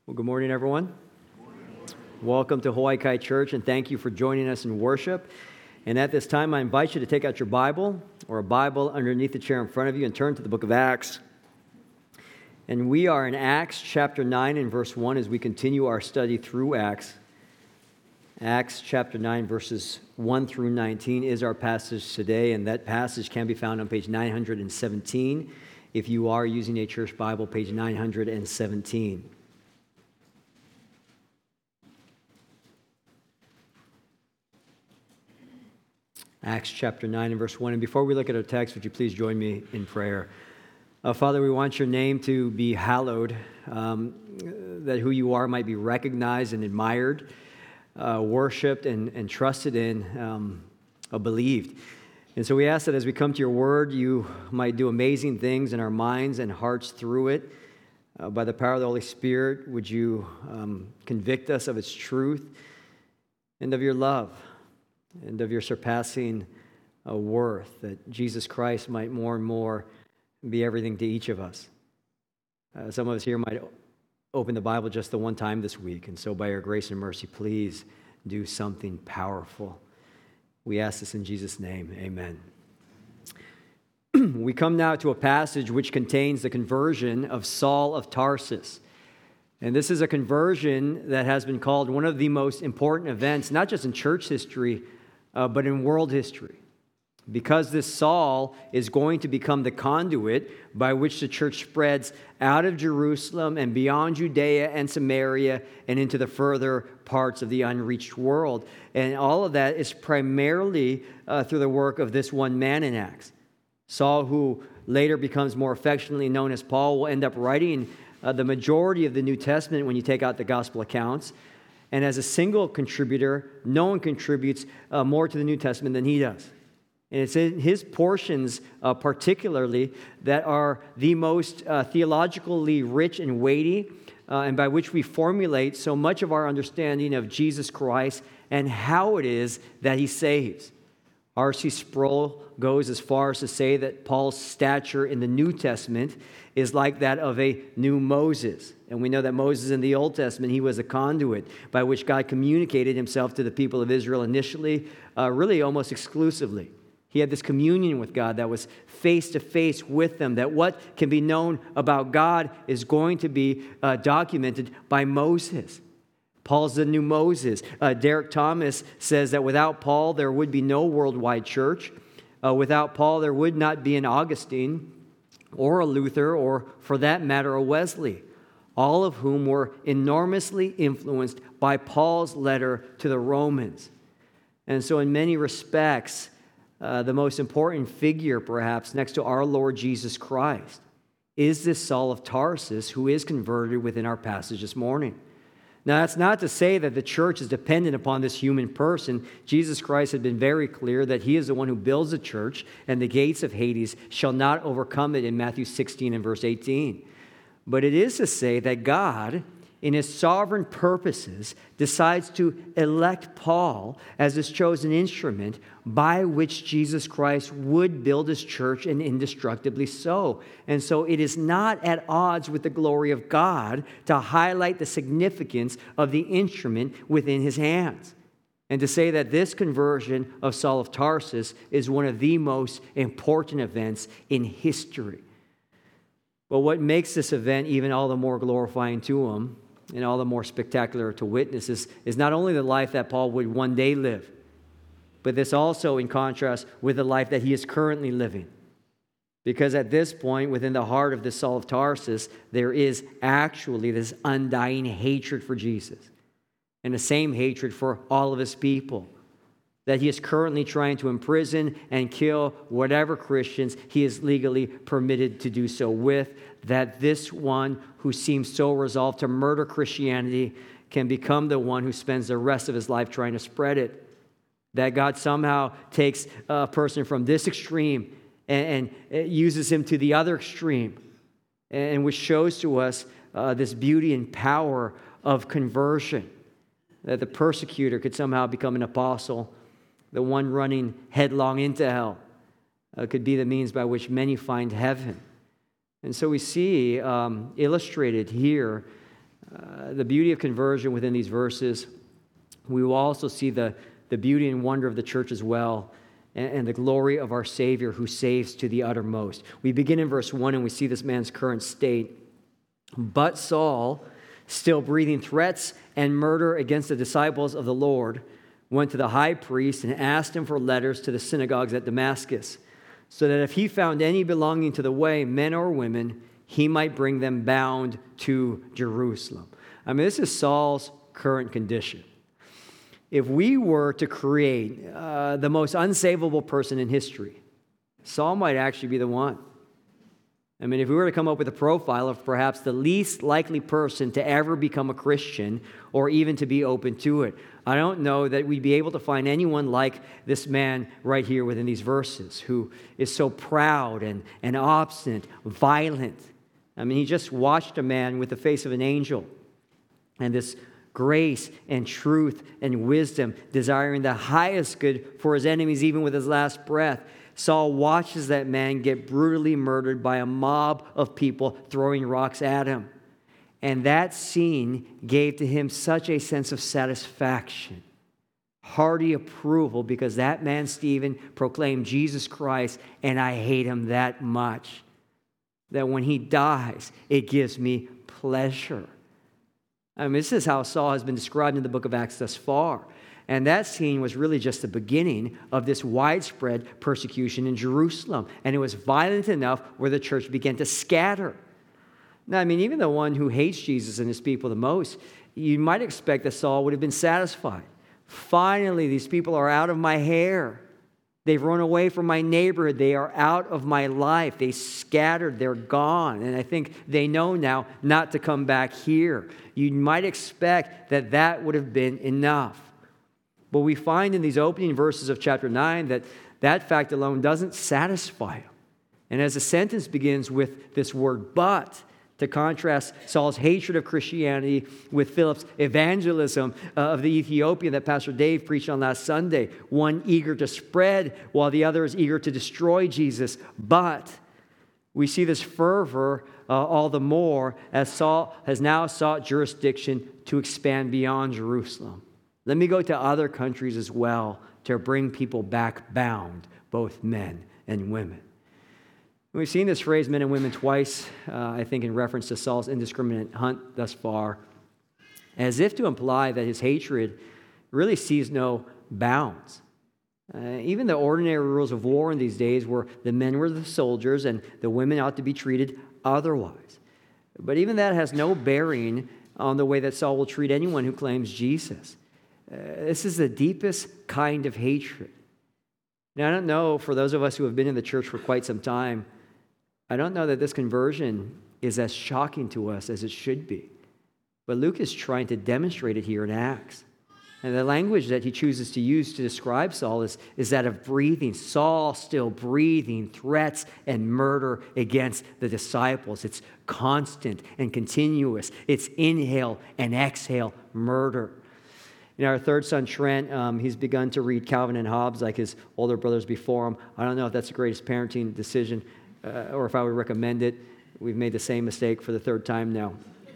Well, good morning, everyone. Welcome to Hawaii Kai Church, and thank you for joining us in worship. And at this time, I invite you to take out your Bible or a Bible underneath the chair in front of you and turn to the book of Acts. And we are in Acts chapter 9 and verse 1 as we continue our study through Acts. Acts chapter 9, verses 1 through 19 is our passage today, and that passage can be found on page 917. If you are using a church Bible, page 917. Acts chapter 9 and verse 1. And before we look at our text, would you please join me in prayer? Father, we want your name to be hallowed, that who you are might be recognized and admired, worshipped and trusted in, believed. And so we ask that as we come to your word, you might do amazing things in our minds and hearts through it. By the power of the Holy Spirit, would you convict us of its truth and of your love and of your surpassing worth, that Jesus Christ might more and more be everything to each of us. Some of us here might open the Bible just the one time this week, and so by your grace and mercy, please do something powerful. We ask this in Jesus' name, amen. We come now to a passage which contains the conversion of Saul of Tarsus. And this is a conversion that has been called one of the most important events, not just in church history, but in world history. Because this Saul is going to become the conduit by which the church spreads out of Jerusalem and beyond Judea and Samaria and into the further parts of the unreached world. And all of that is primarily through the work of this one man in Acts. Saul, who later becomes more affectionately known as Paul, will end up writing the majority of the New Testament when you take out the gospel accounts. And as a single contributor, no one contributes more to the New Testament than he does. And it's in his portions particularly that are the most theologically rich and weighty, and by which we formulate so much of our understanding of Jesus Christ and how it is that he saves. R.C. Sproul goes as far as to say that Paul's stature in the New Testament is like that of a new Moses. And we know that Moses in the Old Testament, he was a conduit by which God communicated himself to the people of Israel initially, really almost exclusively. He had this communion with God that was face to face with them, that what can be known about God is going to be documented by Moses. Paul's the new Moses. Derek Thomas says that without Paul, there would be no worldwide church. Without Paul, there would not be an Augustine or a Luther or, for that matter, a Wesley, all of whom were enormously influenced by Paul's letter to the Romans. And so in many respects, the most important figure, perhaps, next to our Lord Jesus Christ is this Saul of Tarsus who is converted within our passage this morning. Now, that's not to say that the church is dependent upon this human person. Jesus Christ had been very clear that he is the one who builds the church, and the gates of Hades shall not overcome it in Matthew 16 and verse 18. But it is to say that God, in his sovereign purposes, decides to elect Paul as his chosen instrument by which Jesus Christ would build his church, and indestructibly so. And so it is not at odds with the glory of God to highlight the significance of the instrument within his hands. And to say that this conversion of Saul of Tarsus is one of the most important events in history. But what makes this event even all the more glorifying to him and all the more spectacular to witness is not only the life that Paul would one day live, but this also in contrast with the life that he is currently living. Because at this point, within the heart of this Saul of Tarsus, there is actually this undying hatred for Jesus and the same hatred for all of his people, that he is currently trying to imprison and kill whatever Christians he is legally permitted to do so with, that this one who seems so resolved to murder Christianity can become the one who spends the rest of his life trying to spread it. That God somehow takes a person from this extreme and uses him to the other extreme, and which shows to us this beauty and power of conversion. That the persecutor could somehow become an apostle, the one running headlong into hell could be the means by which many find heaven. And so we see illustrated here The beauty of conversion within these verses. We will also see the beauty and wonder of the church as well, and the glory of our Savior who saves to the uttermost. We begin in verse 1 and we see this man's current state. But Saul, still breathing threats and murder against the disciples of the Lord, went to the high priest and asked him for letters to the synagogues at Damascus, so that if he found any belonging to the way, men or women, he might bring them bound to Jerusalem. I mean, this is Saul's current condition. If we were to create the most unsavable person in history, Saul might actually be the one. I mean, if we were to come up with a profile of perhaps the least likely person to ever become a Christian or even to be open to it, I don't know that we'd be able to find anyone like this man right here within these verses, who is so proud and obstinate, violent. I mean, he just watched a man with the face of an angel and this grace and truth and wisdom, desiring the highest good for his enemies, even with his last breath. Saul watches that man get brutally murdered by a mob of people throwing rocks at him. And that scene gave to him such a sense of satisfaction, hearty approval, because that man, Stephen, proclaimed Jesus Christ, and I hate him that much, that when he dies, it gives me pleasure. I mean, this is how Saul has been described in the book of Acts thus far. And that scene was really just the beginning of this widespread persecution in Jerusalem. And it was violent enough where the church began to scatter. Now, I mean, even the one who hates Jesus and his people the most, you might expect that Saul would have been satisfied. Finally, these people are out of my hair. They've run away from my neighborhood. They are out of my life. They scattered. They're gone. And I think they know now not to come back here. You might expect that that would have been enough. But we find in these opening verses of chapter 9 that that fact alone doesn't satisfy him. And as the sentence begins with this word "but," to contrast Saul's hatred of Christianity with Philip's evangelism of the Ethiopian that Pastor Dave preached on last Sunday, one eager to spread while the other is eager to destroy Jesus. But we see this fervor all the more as Saul has now sought jurisdiction to expand beyond Jerusalem. Let me go to other countries as well to bring people back bound, both men and women. We've seen this phrase, men and women, twice, I think, in reference to Saul's indiscriminate hunt thus far, as if to imply that his hatred really sees no bounds. Even the ordinary rules of war in these days were the men were the soldiers and the women ought to be treated otherwise. But even that has no bearing on the way that Saul will treat anyone who claims Jesus. This is the deepest kind of hatred. Now, I don't know, for those of us who have been in the church for quite some time, I don't know that this conversion is as shocking to us as it should be. But Luke is trying to demonstrate it here in Acts. And the language that he chooses to use to describe Saul is that of breathing. Saul still breathing threats and murder against the disciples. It's constant and continuous. It's inhale and exhale murder. You know, our third son, Trent, he's begun to read Calvin and Hobbes like his older brothers before him. I don't know if that's the greatest parenting decision or if I would recommend it. We've made the same mistake for the third time now.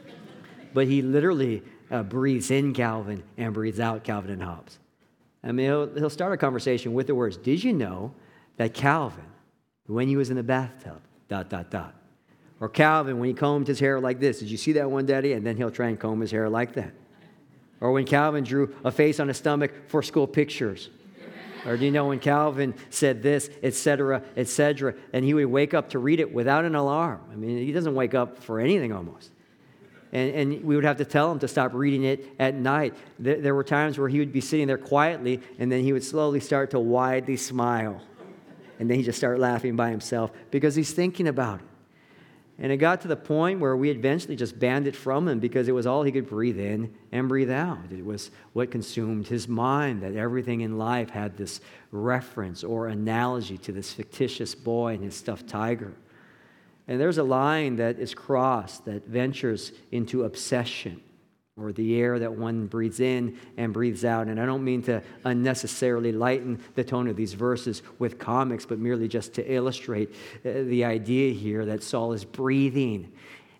But he literally breathes in Calvin and breathes out Calvin and Hobbes. I mean, he'll start a conversation with the words, did you know that Calvin, when he was in the bathtub, ... Or Calvin, when he combed his hair like this, did you see that one, Daddy? And then he'll try and comb his hair like that. Or when Calvin drew a face on his stomach for school pictures. Or do you know when Calvin said this, etc., etc., and he would wake up to read it without an alarm. I mean, he doesn't wake up for anything almost. And we would have to tell him to stop reading it at night. There were times where he would be sitting there quietly, and then he would slowly start to widely smile. And then he'd just start laughing by himself because he's thinking about it. And it got to the point where we eventually just banned it from him because it was all he could breathe in and breathe out. It was what consumed his mind, that everything in life had this reference or analogy to this fictitious boy and his stuffed tiger. And there's a line that is crossed that ventures into obsession, or the air that one breathes in and breathes out. And I don't mean to unnecessarily lighten the tone of these verses with comics, but merely just to illustrate the idea here that Saul is breathing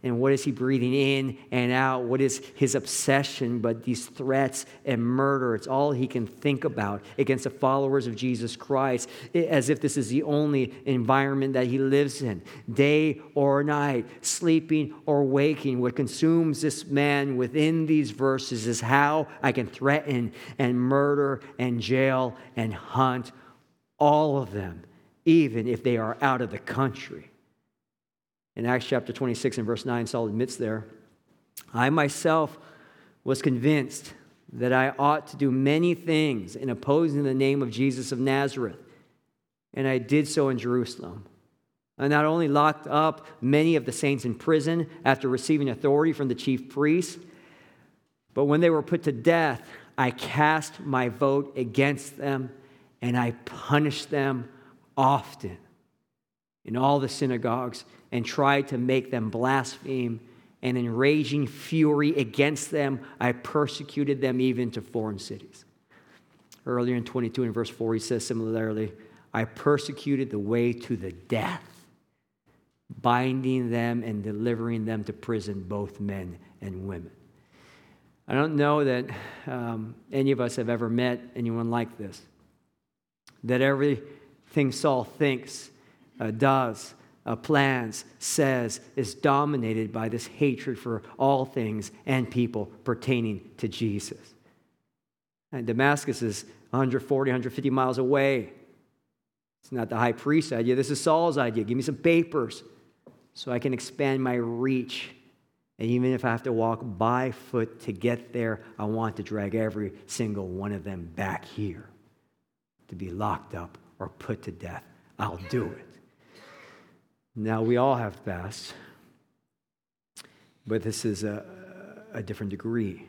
And what is he breathing in and out? What is his obsession but these threats and murder? It's all he can think about against the followers of Jesus Christ, as if this is the only environment that he lives in. Day or night, sleeping or waking, what consumes this man within these verses is how I can threaten and murder and jail and hunt all of them, even if they are out of the country. In Acts chapter 26 and verse 9, Saul admits there, I myself was convinced that I ought to do many things in opposing the name of Jesus of Nazareth, and I did so in Jerusalem. I not only locked up many of the saints in prison after receiving authority from the chief priests, but when they were put to death, I cast my vote against them, and I punished them often in all the synagogues, and tried to make them blaspheme, and in raging fury against them, I persecuted them even to foreign cities. Earlier in 22 and verse 4, he says similarly, I persecuted the way to the death, binding them and delivering them to prison, both men and women. I don't know that any of us have ever met anyone like this, that everything Saul thinks, does, plans, says, is dominated by this hatred for all things and people pertaining to Jesus. And Damascus is 140, 150 miles away. It's not the high priest's idea. This is Saul's idea. Give me some papers so I can expand my reach. And even if I have to walk by foot to get there, I want to drag every single one of them back here to be locked up or put to death. I'll do it. Now, we all have pasts, but this is a different degree.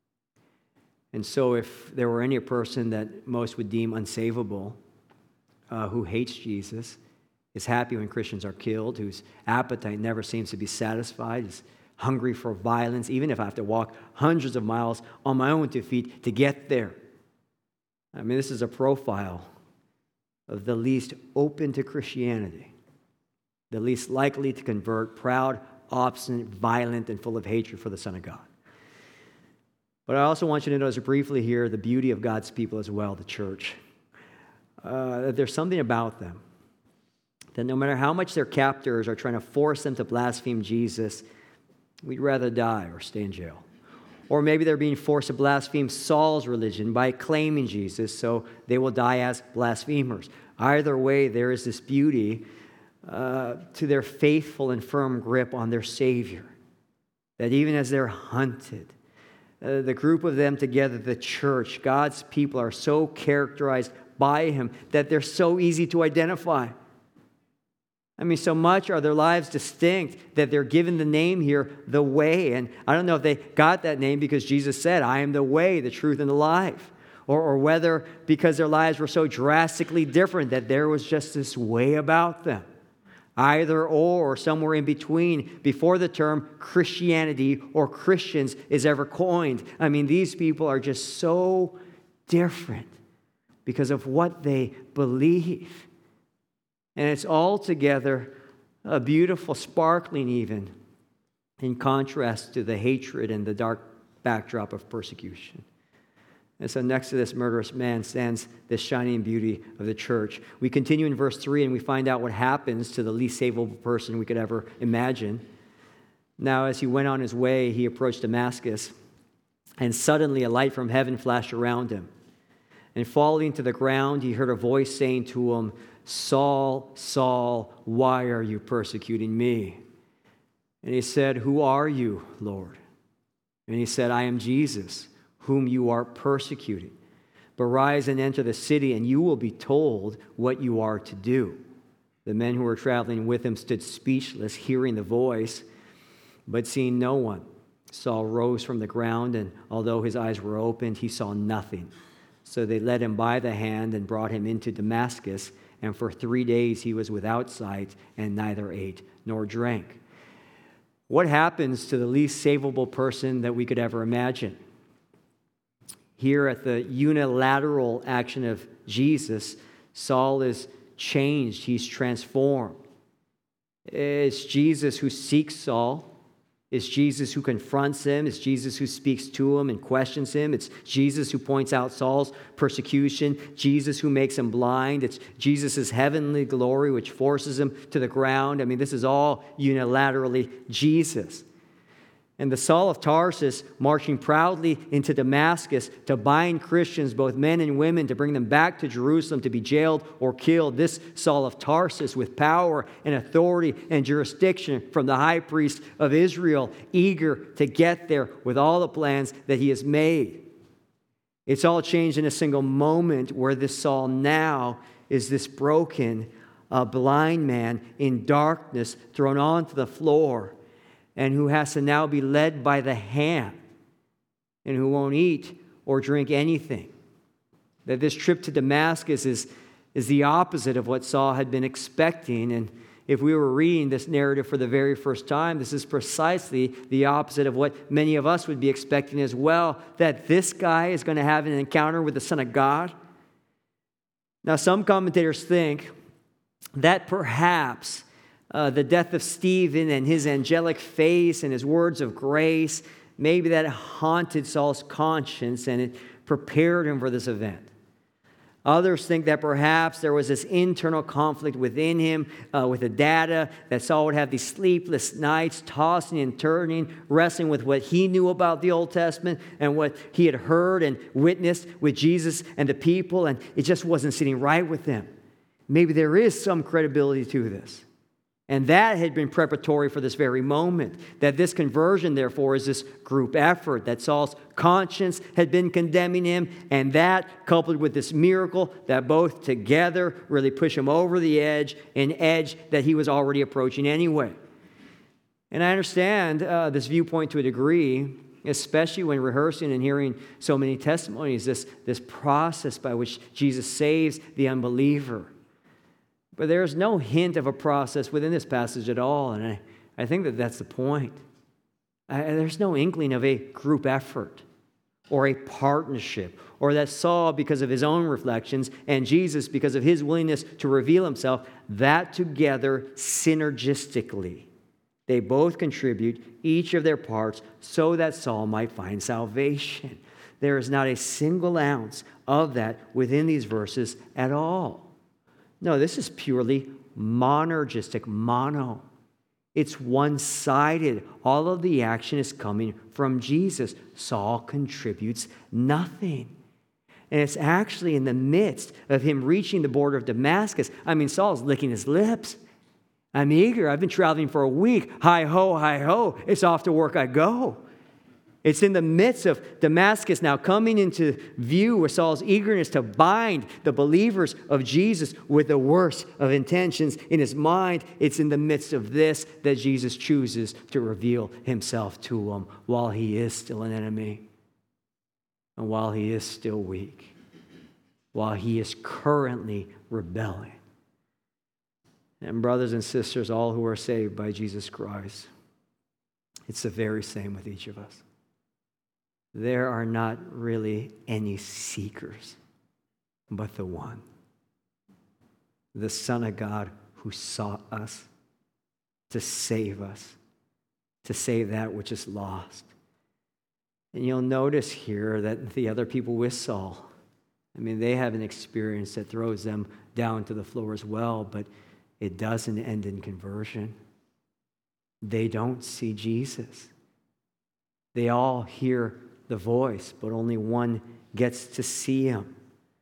And so if there were any person that most would deem unsavable, who hates Jesus, is happy when Christians are killed, whose appetite never seems to be satisfied, is hungry for violence, even if I have to walk hundreds of miles on my own 2 feet to get there. I mean, this is a profile of the least open to Christianity, the least likely to convert, proud, obstinate, violent, and full of hatred for the Son of God. But I also want you to notice briefly here the beauty of God's people as well, the church. That there's something about them that no matter how much their captors are trying to force them to blaspheme Jesus, we'd rather die or stay in jail. Or maybe they're being forced to blaspheme Saul's religion by claiming Jesus, so they will die as blasphemers. Either way, there is this beauty to their faithful and firm grip on their Savior. That even as they're hunted, the group of them together, the church, God's people, are so characterized by Him that they're so easy to identify. I mean, so much are their lives distinct that they're given the name here, the Way. And I don't know if they got that name because Jesus said, I am the way, the truth, and the life. Or whether because their lives were so drastically different that there was just this way about them. Either or somewhere in between before the term Christianity or Christians is ever coined. I mean, these people are just so different because of what they believe. And it's altogether a beautiful, sparkling even, in contrast to the hatred and the dark backdrop of persecution. And so next to this murderous man stands this shining beauty of the church. We continue in verse 3 and we find out what happens to the least savable person we could ever imagine. Now, as he went on his way, he approached Damascus, and suddenly a light from heaven flashed around him. And falling to the ground, he heard a voice saying to him, Saul, Saul, why are you persecuting me? And he said, Who are you, Lord? And he said, I am Jesus, whom you are persecuting. But rise and enter the city, and you will be told what you are to do. The men who were traveling with him stood speechless, hearing the voice, but seeing no one. Saul rose from the ground, and although his eyes were opened, he saw nothing. So they led him by the hand and brought him into Damascus, and for 3 days he was without sight and neither ate nor drank. What happens to the least savable person that we could ever imagine? Here at the unilateral action of Jesus, Saul is changed. He's transformed. It's Jesus who seeks Saul, It's Jesus who confronts him. It's Jesus who speaks to him and questions him. It's Jesus who points out Saul's persecution. Jesus who makes him blind. It's Jesus' heavenly glory which forces him to the ground. I mean, this is all unilaterally Jesus. And the Saul of Tarsus marching proudly into Damascus to bind Christians, both men and women, to bring them back to Jerusalem to be jailed or killed. This Saul of Tarsus with power and authority and jurisdiction from the high priest of Israel, eager to get there with all the plans that he has made. It's all changed in a single moment where this Saul now is this broken, blind man in darkness thrown onto the floor, and who has to now be led by the hand, and who won't eat or drink anything. That this trip to Damascus is the opposite of what Saul had been expecting. And if we were reading this narrative for the very first time, this is precisely the opposite of what many of us would be expecting as well, that this guy is going to have an encounter with the Son of God. Now, some commentators think that perhaps the death of Stephen and his angelic face and his words of grace, maybe that haunted Saul's conscience and it prepared him for this event. Others think that perhaps there was this internal conflict within him with the data, that Saul would have these sleepless nights, tossing and turning, wrestling with what he knew about the Old Testament and what he had heard and witnessed with Jesus and the people, and it just wasn't sitting right with him. Maybe there is some credibility to this. And that had been preparatory for this very moment. That this conversion, therefore, is this group effort. That Saul's conscience had been condemning him. And that, coupled with this miracle, that both together really push him over the edge, an edge that he was already approaching anyway. And I understand this viewpoint to a degree, especially when rehearsing and hearing so many testimonies, this process by which Jesus saves the unbeliever. But there's no hint of a process within this passage at all, and I think that that's the point. There's no inkling of a group effort or a partnership, or that Saul, because of his own reflections, and Jesus, because of his willingness to reveal himself, that together synergistically, they both contribute each of their parts so that Saul might find salvation. There is not a single ounce of that within these verses at all. No, this is purely monergistic, mono. It's one-sided. All of the action is coming from Jesus. Saul contributes nothing. And it's actually in the midst of him reaching the border of Damascus. I mean, Saul's licking his lips. I'm eager. I've been traveling for a week. Hi-ho, hi-ho. It's off to work I go. It's in the midst of Damascus now coming into view with Saul's eagerness to bind the believers of Jesus with the worst of intentions in his mind. It's in the midst of this that Jesus chooses to reveal himself to him while he is still an enemy and while he is still weak, while he is currently rebelling. And brothers and sisters, all who are saved by Jesus Christ, it's the very same with each of us. There are not really any seekers, but the one, the Son of God who sought us to save that which is lost. And you'll notice here that the other people with Saul, I mean, they have an experience that throws them down to the floor as well, but it doesn't end in conversion. They don't see Jesus. They all hear the voice, but only one gets to see him.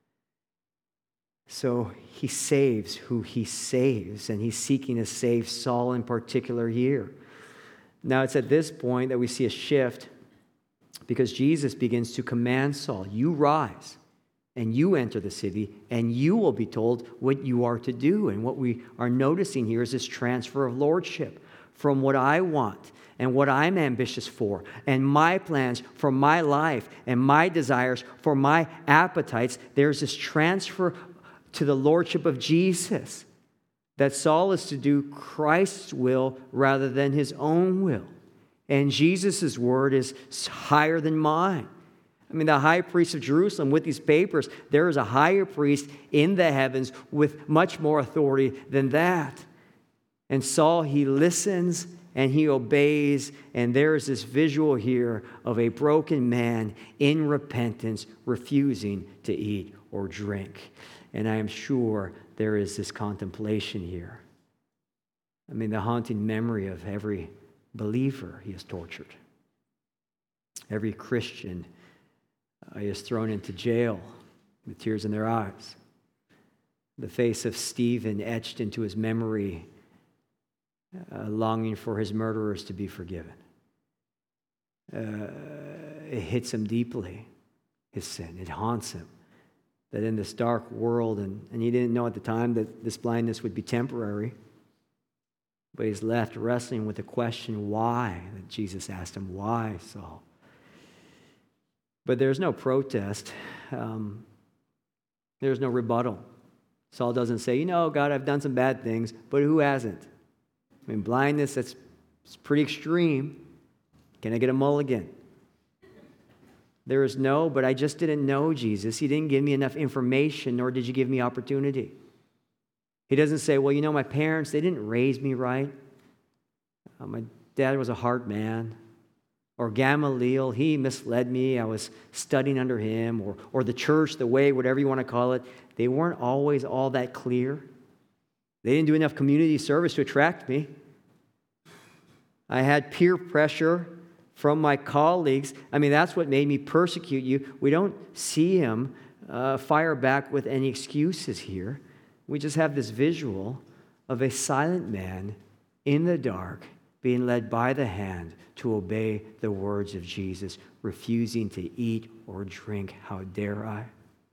So he saves who he saves, and he's seeking to save Saul in particular here. Now it's at this point that we see a shift, because Jesus begins to command Saul, you rise and you enter the city and you will be told what you are to do. And what we are noticing here is this transfer of lordship from what I want and what I'm ambitious for, and my plans for my life, and my desires for my appetites. There's this transfer to the lordship of Jesus, that Saul is to do Christ's will rather than his own will. And Jesus' word is higher than mine. I mean, the high priest of Jerusalem, with these papers, there is a higher priest in the heavens with much more authority than that. And Saul, he listens and he obeys. And there is this visual here of a broken man in repentance, refusing to eat or drink. And I am sure there is this contemplation here. I mean, the haunting memory of every believer he has tortured. Every Christian he is thrown into jail with tears in their eyes. The face of Stephen etched into his memory, longing for his murderers to be forgiven. It hits him deeply, his sin. It haunts him. That in this dark world, and he didn't know at the time that this blindness would be temporary, but he's left wrestling with the question, why? That Jesus asked him, why, Saul? But there's no protest. There's no rebuttal. Saul doesn't say, God, I've done some bad things, but who hasn't? I mean, blindness, it's pretty extreme. Can I get a mulligan? There is no, but I just didn't know Jesus. You didn't give me enough information, nor did you give me opportunity. He doesn't say, well, my parents, they didn't raise me right. My dad was a hard man. Or Gamaliel, he misled me. I was studying under him. Or the church, the way, whatever you want to call it. They weren't always all that clear. They didn't do enough community service to attract me. I had peer pressure from my colleagues. I mean, that's what made me persecute you. We don't see him fire back with any excuses here. We just have this visual of a silent man in the dark being led by the hand to obey the words of Jesus, refusing to eat or drink. How dare I?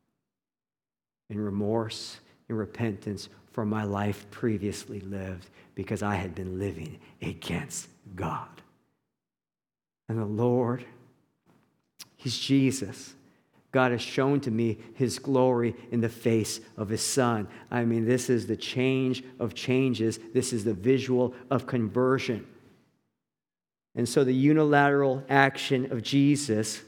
In remorse, in repentance for my life previously lived, because I had been living against God. And the Lord, He's Jesus. God has shown to me His glory in the face of His Son. I mean, this is the change of changes. This is the visual of conversion. And so the unilateral action of Jesus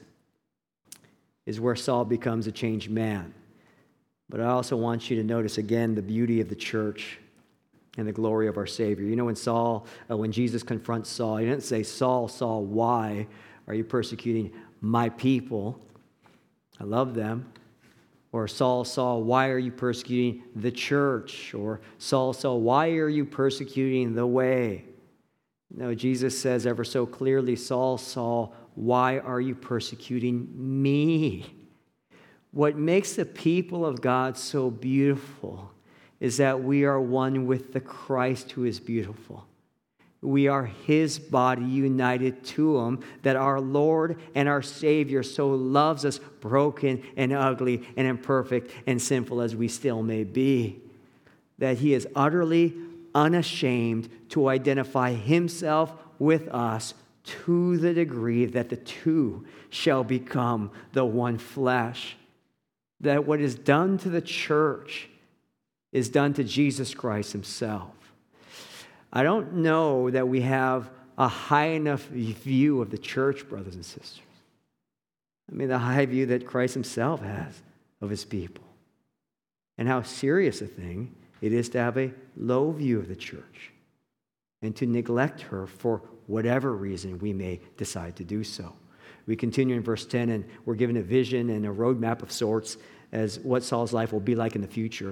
is where Saul becomes a changed man. But I also want you to notice again the beauty of the church and the glory of our Savior. When Jesus confronts Saul, he didn't say, Saul, Saul, why are you persecuting my people? I love them. Or Saul, Saul, why are you persecuting the church? Or Saul, Saul, why are you persecuting the way? No, Jesus says ever so clearly, Saul, Saul, why are you persecuting me? What makes the people of God so beautiful is that we are one with the Christ who is beautiful. We are His body united to Him, that our Lord and our Savior so loves us, broken and ugly and imperfect and sinful as we still may be, that He is utterly unashamed to identify Himself with us to the degree that the two shall become the one flesh. That what is done to the church is done to Jesus Christ Himself. I don't know that we have a high enough view of the church, brothers and sisters. I mean, the high view that Christ Himself has of His people. And how serious a thing it is to have a low view of the church and to neglect her for whatever reason we may decide to do so. We continue in verse 10, and we're given a vision and a roadmap of sorts as what Saul's life will be like in the future.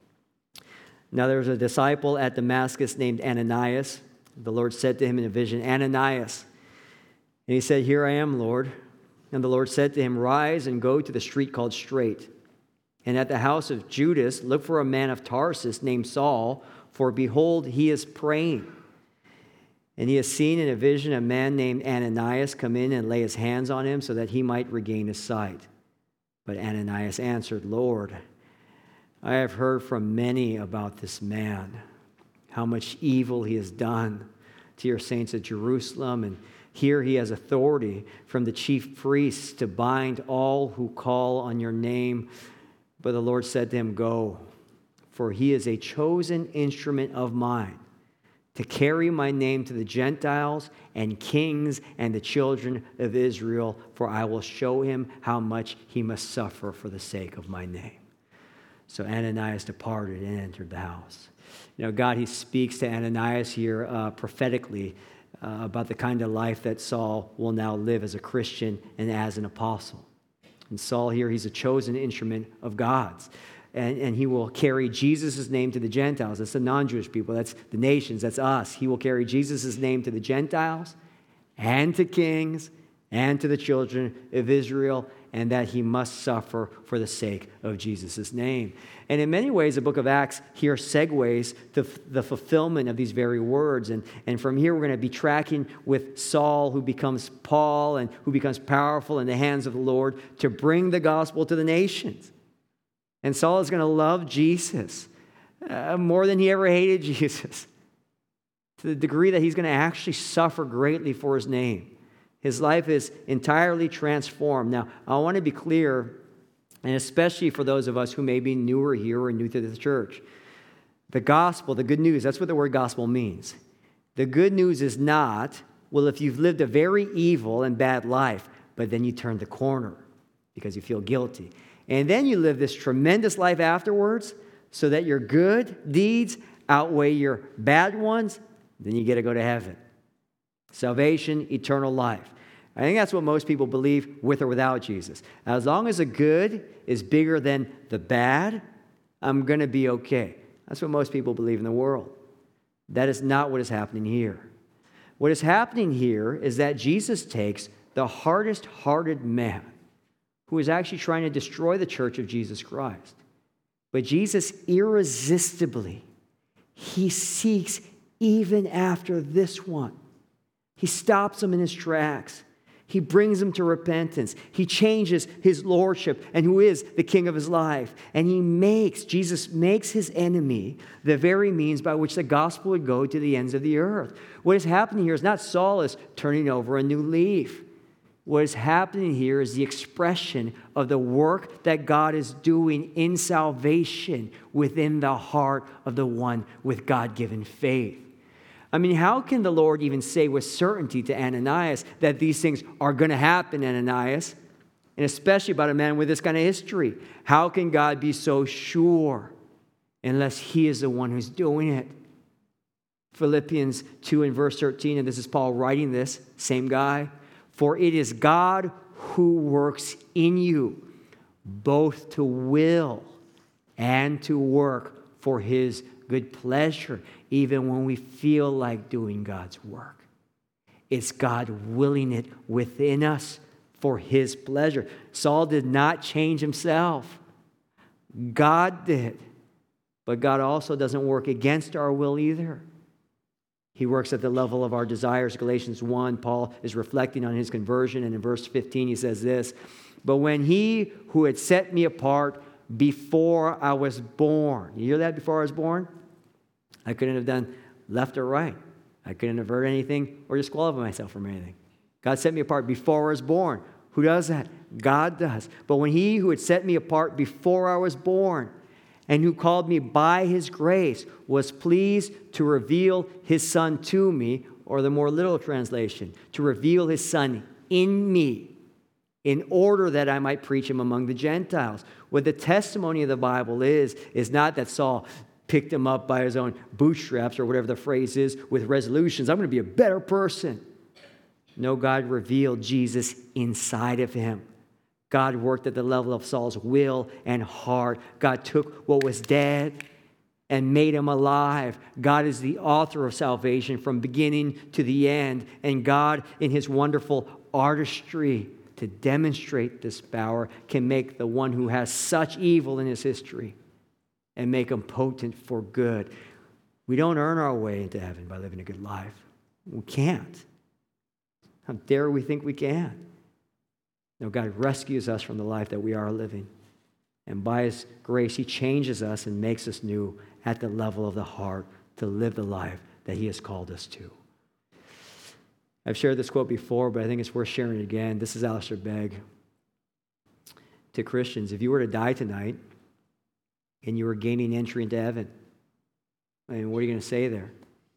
Now there was a disciple at Damascus named Ananias. The Lord said to him in a vision, Ananias. And he said, Here I am, Lord. And the Lord said to him, Rise and go to the street called Straight. And at the house of Judas, look for a man of Tarsus named Saul, for behold, he is praying. And he has seen in a vision a man named Ananias come in and lay his hands on him so that he might regain his sight. But Ananias answered, Lord, I have heard from many about this man, how much evil he has done to your saints at Jerusalem. And here he has authority from the chief priests to bind all who call on your name. But the Lord said to him, Go, for he is a chosen instrument of mine, to carry my name to the Gentiles and kings and the children of Israel, for I will show him how much he must suffer for the sake of my name. So Ananias departed and entered the house. God, He speaks to Ananias here prophetically about the kind of life that Saul will now live as a Christian and as an apostle. And Saul here, he's a chosen instrument of God's. And he will carry Jesus' name to the Gentiles. That's the non-Jewish people. That's the nations. That's us. He will carry Jesus' name to the Gentiles and to kings and to the children of Israel, and that he must suffer for the sake of Jesus' name. And in many ways, the book of Acts here segues to the fulfillment of these very words. And from here, we're going to be tracking with Saul, who becomes Paul and who becomes powerful in the hands of the Lord to bring the gospel to the nations. And Saul is going to love Jesus more than he ever hated Jesus, to the degree that he's going to actually suffer greatly for his name. His life is entirely transformed. Now, I want to be clear, and especially for those of us who may be newer here or new to the church. The gospel, the good news, that's what the word gospel means. The good news is not, well, if you've lived a very evil and bad life, but then you turn the corner because you feel guilty. And then you live this tremendous life afterwards so that your good deeds outweigh your bad ones, then you get to go to heaven. Salvation, eternal life. I think that's what most people believe with or without Jesus. As long as the good is bigger than the bad, I'm going to be okay. That's what most people believe in the world. That is not what is happening here. What is happening here is that Jesus takes the hardest-hearted man who is actually trying to destroy the church of Jesus Christ. But Jesus irresistibly, he seeks even after this one. He stops him in his tracks. He brings him to repentance. He changes his lordship and who is the king of his life. And Jesus makes his enemy the very means by which the gospel would go to the ends of the earth. What is happening here is not Saul is turning over a new leaf. What is happening here is the expression of the work that God is doing in salvation within the heart of the one with God-given faith. I mean, how can the Lord even say with certainty to Ananias that these things are going to happen, Ananias? And especially about a man with this kind of history. How can God be so sure unless he is the one who's doing it? Philippians 2 and verse 13, and this is Paul writing this, same guy. For it is God who works in you, both to will and to work for his good pleasure, even when we feel like doing God's work. It's God willing it within us for his pleasure. Saul did not change himself. God did. But God also doesn't work against our will either. He works at the level of our desires. Galatians 1, Paul is reflecting on his conversion, and in verse 15 he says this, but when he who had set me apart before I was born. You hear that, before I was born? I couldn't have done left or right. I couldn't avert anything or disqualify myself from anything. God set me apart before I was born. Who does that? God does. But when he who had set me apart before I was born and who called me by his grace was pleased to reveal his Son to me, or the more literal translation, to reveal his Son in me, in order that I might preach him among the Gentiles. What the testimony of the Bible is not that Saul picked him up by his own bootstraps, or whatever the phrase is, with resolutions. I'm going to be a better person. No, God revealed Jesus inside of him. God worked at the level of Saul's will and heart. God took what was dead and made him alive. God is the author of salvation from beginning to the end. And God, in his wonderful artistry to demonstrate this power, can make the one who has such evil in his history and make him potent for good. We don't earn our way into heaven by living a good life. We can't. How dare we think we can? No, God rescues us from the life that we are living. And by his grace, he changes us and makes us new at the level of the heart to live the life that he has called us to. I've shared this quote before, but I think it's worth sharing it again. This is Alistair Begg. To Christians, if you were to die tonight and you were gaining entry into heaven, I mean, what are you going to say there?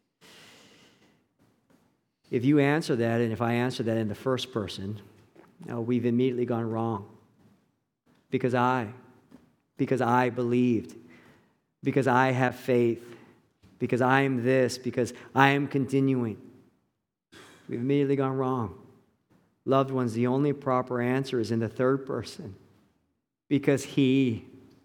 If you answer that, and if I answer that in the first person, we've immediately gone wrong. Because I believed, because I have faith, because I am this, because I am continuing. We've immediately gone wrong. Loved ones, the only proper answer is in the third person. Because he.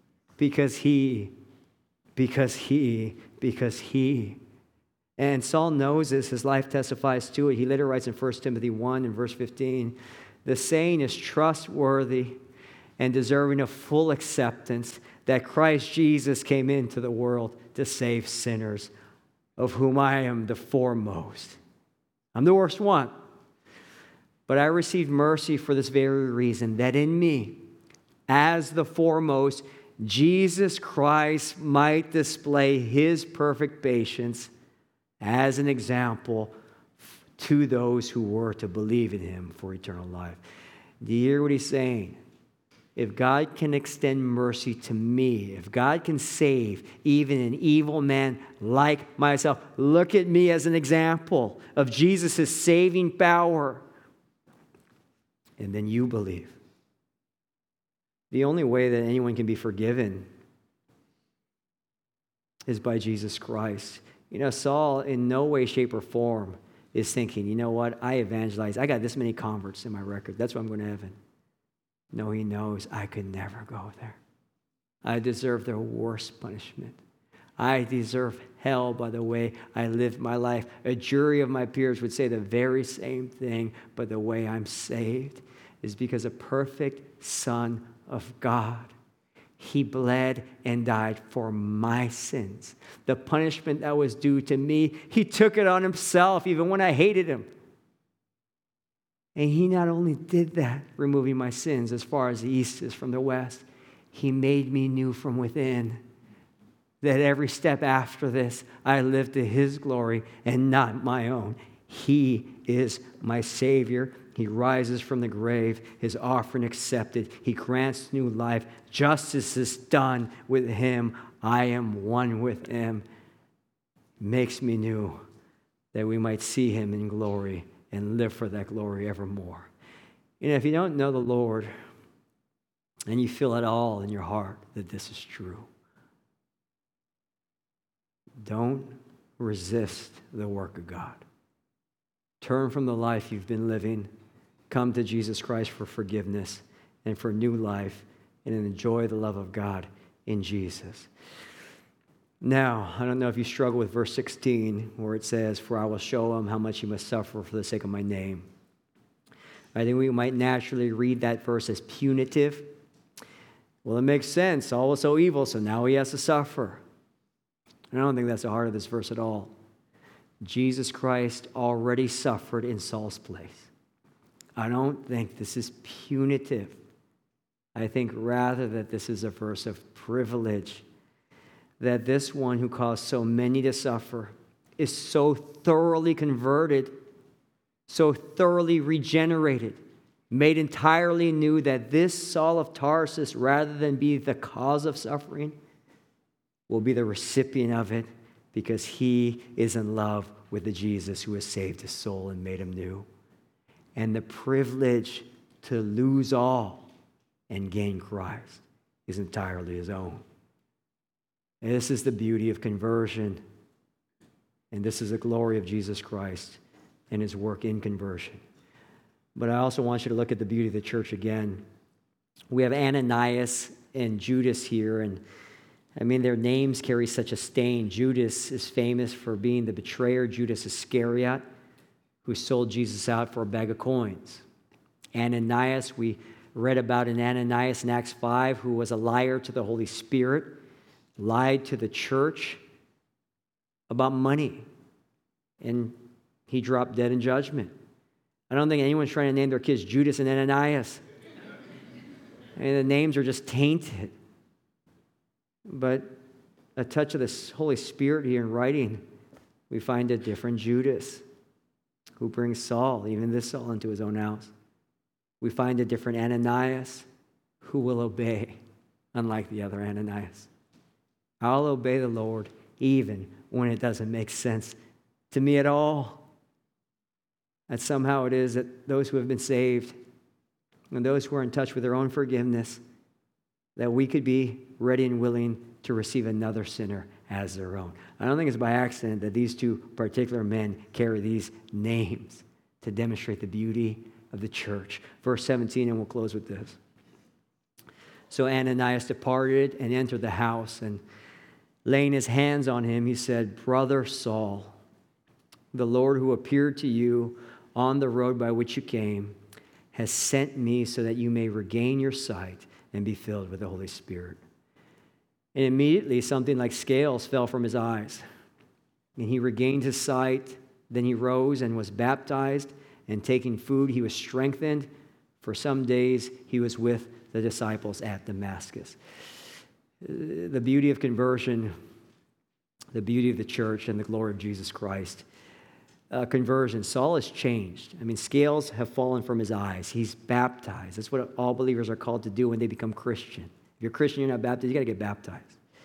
And Saul knows this. His life testifies to it. He later writes in 1 Timothy 1 and verse 15, the saying is trustworthy and deserving of full acceptance that Christ Jesus came into the world to save sinners, of whom I am the foremost. I'm the worst one. But I received mercy for this very reason, that in me, as the foremost, Jesus Christ might display his perfect patience as an example to those who were to believe in him for eternal life. Do you hear what he's saying? If God can extend mercy to me, if God can save even an evil man like myself, look at me as an example of Jesus' saving power. And then you believe. The only way that anyone can be forgiven is by Jesus Christ. You know, Saul in no way, shape, or form is thinking, you know what, I evangelized. I got this many converts in my record. That's why I'm going to heaven. No, he knows I could never go there. I deserve the worst punishment. I deserve hell by the way I lived my life. A jury of my peers would say the very same thing, but the way I'm saved is because a perfect Son of God, he bled and died for my sins. The punishment that was due to me, he took it on himself even when I hated him. And he not only did that, removing my sins as far as the east is from the west, he made me new from within. That every step after this, I live to his glory and not my own. He is my Savior. He rises from the grave, his offering accepted. He grants new life. Justice is done with him. I am one with him. Makes me new that we might see him in glory and live for that glory evermore. You know, if you don't know the Lord and you feel at all in your heart that this is true, don't resist the work of God. Turn from the life you've been living. Come to Jesus Christ for forgiveness and for new life and enjoy the love of God in Jesus. Now, I don't know if you struggle with verse 16 where it says, for I will show him how much he must suffer for the sake of my name. I think we might naturally read that verse as punitive. Well, it makes sense. Saul was so evil, so now he has to suffer. I don't think that's the heart of this verse at all. Jesus Christ already suffered in Saul's place. I don't think this is punitive. I think rather that this is a verse of privilege. That this one who caused so many to suffer is so thoroughly converted, so thoroughly regenerated, made entirely new, that this Saul of Tarsus, rather than be the cause of suffering, will be the recipient of it because he is in love with the Jesus who has saved his soul and made him new. And the privilege to lose all and gain Christ is entirely his own. And this is the beauty of conversion. And this is the glory of Jesus Christ and his work in conversion. But I also want you to look at the beauty of the church again. We have Ananias and Judas here, and I mean, their names carry such a stain. Judas is famous for being the betrayer, Judas Iscariot, who sold Jesus out for a bag of coins. Ananias, we read about in Ananias in Acts 5, who was a liar to the Holy Spirit, lied to the church about money, and he dropped dead in judgment. I don't think anyone's trying to name their kids Judas and Ananias. And the names are just tainted. But a touch of the Holy Spirit here in writing, we find a different Judas who brings Saul, even this Saul, into his own house. We find a different Ananias who will obey, unlike the other Ananias. I'll obey the Lord even when it doesn't make sense to me at all. That somehow it is that those who have been saved and those who are in touch with their own forgiveness, that we could be ready and willing to receive another sinner as their own. I don't think it's by accident that these two particular men carry these names. to demonstrate the beauty of the church. Verse 17, and we'll close with this. So Ananias departed and entered the house, and laying his hands on him, he said, Brother Saul, the Lord who appeared to you on the road by which you came has sent me so that you may regain your sight and be filled with the Holy Spirit. And immediately something like scales fell from his eyes, and he regained his sight. Then he rose and was baptized, and taking food, he was strengthened. For some days he was with the disciples at Damascus. The beauty of conversion, the beauty of the church, and the glory of Jesus Christ. Conversion, Saul has changed. I mean, scales have fallen from his eyes. He's baptized. That's what all believers are called to do when they become Christian. If you're Christian, you're not baptized, you got to get baptized.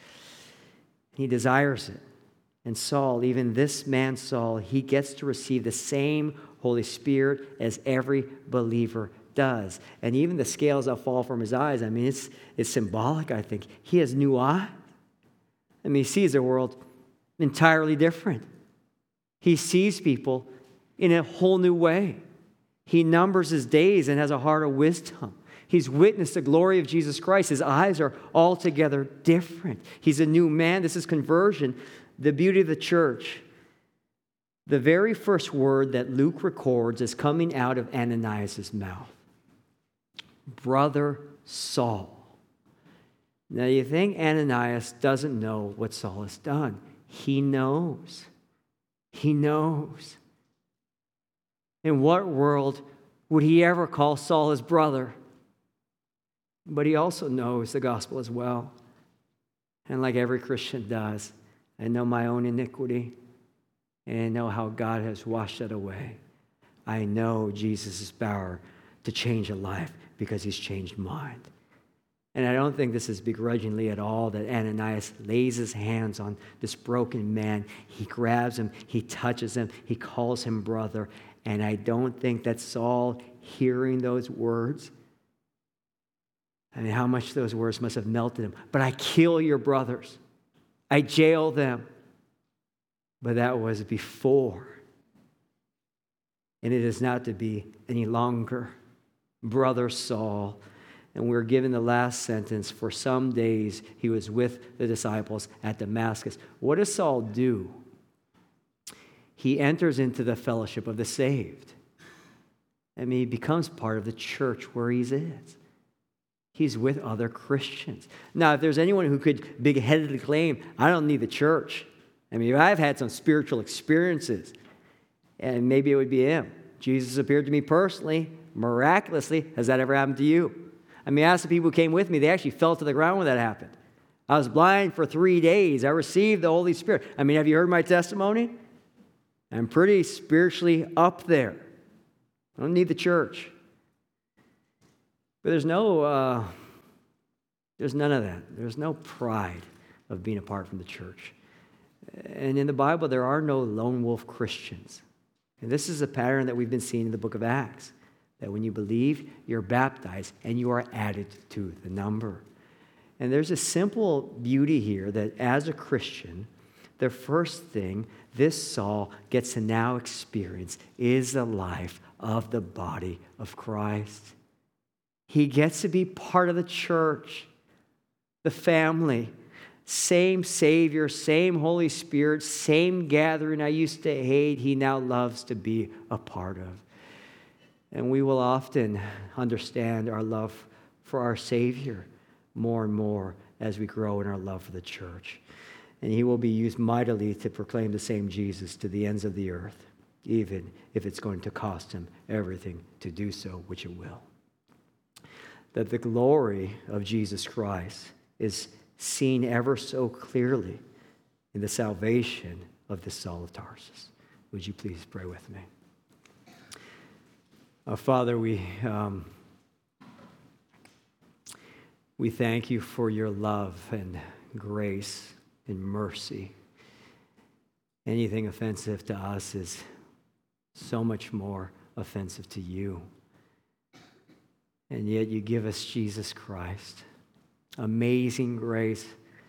He desires it. And Saul, even this man Saul, he gets to receive the same Holy Spirit as every believer does. And even the scales that fall from his eyes, I mean, it's symbolic, I think. He has new eyes. I mean, he sees the world entirely different. He sees people in a whole new way. He numbers his days and has a heart of wisdom. He's witnessed the glory of Jesus Christ. His eyes are altogether different. He's a new man. This is conversion. The beauty of the church. The very first word that Luke records is coming out of Ananias' mouth. Brother Saul. Now you think Ananias doesn't know what Saul has done. He knows. He knows. In what world would he ever call Saul his brother? But he also knows the gospel as well. And like every Christian does, I know my own iniquity, and I know how God has washed it away. I know Jesus' power to change a life because he's changed mine. And I don't think this is begrudgingly at all that Ananias lays his hands on this broken man. He grabs him, he touches him, he calls him brother. And I don't think that Saul, hearing those words, I mean, how much those words must have melted him. But I kill your brothers. I jail them. But that was before. And it is not to be any longer. Brother Saul. And we're given the last sentence. For some days he was with the disciples at Damascus. What does Saul do? He enters into the fellowship of the saved. I mean, he becomes part of the church where he is. He's with other Christians. Now, if there's anyone who could big-headedly claim, I don't need the church. I mean, I've had some spiritual experiences, and maybe it would be him. Jesus appeared to me personally, miraculously. Has that ever happened to you? I mean, ask the people who came with me. They actually fell to the ground when that happened. I was blind for 3 days. I received the Holy Spirit. I mean, have you heard my testimony? I'm pretty spiritually up there. I don't need the church. But there's none of that. There's no pride of being apart from the church. And in the Bible, there are no lone wolf Christians. And this is a pattern that we've been seeing in the book of Acts, that when you believe, you're baptized, and you are added to the number. And there's a simple beauty here that as a Christian, the first thing this Saul gets to now experience is the life of the body of Christ. He gets to be part of the church, the family, same Savior, same Holy Spirit, same gathering I used to hate, he now loves to be a part of. And we will often understand our love for our Savior more and more as we grow in our love for the church. And he will be used mightily to proclaim the same Jesus to the ends of the earth, even if it's going to cost him everything to do so, which it will. That the glory of Jesus Christ is seen ever so clearly in the salvation of the Saul of Tarsus. Would you please pray with me? Father, we thank you for your love and grace and mercy. Anything offensive to us is so much more offensive to you. And yet you give us Jesus Christ. Amazing grace.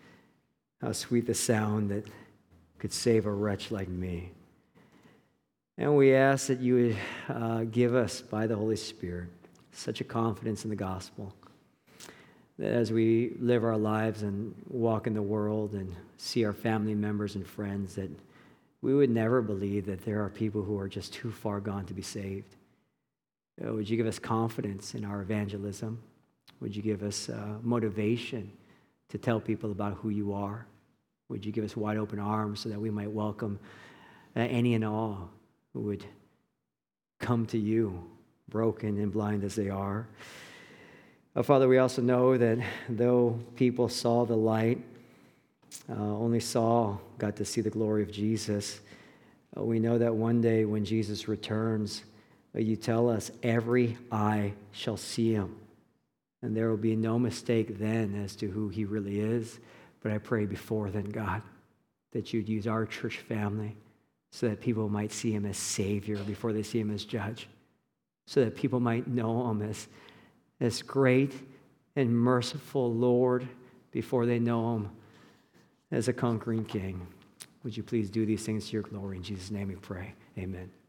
How sweet the sound that could save a wretch like me. And we ask that you would give us, by the Holy Spirit, such a confidence in the gospel that as we live our lives and walk in the world and see our family members and friends, that we would never believe that there are people who are just too far gone to be saved. Would you give us confidence in our evangelism? Would you give us motivation to tell people about who you are? Would you give us wide open arms so that we might welcome any and all who would come to you, broken and blind as they are? Father, we also know that though people saw the light, only Saul got to see the glory of Jesus. We know that one day when Jesus returns, you tell us every eye shall see him. And there will be no mistake then as to who he really is. But I pray before then, God, that you'd use our church family so that people might see him as Savior before they see him as Judge. So that people might know him as great and merciful Lord before they know him as a conquering King. Would you please do these things to your glory? In Jesus' name we pray. Amen.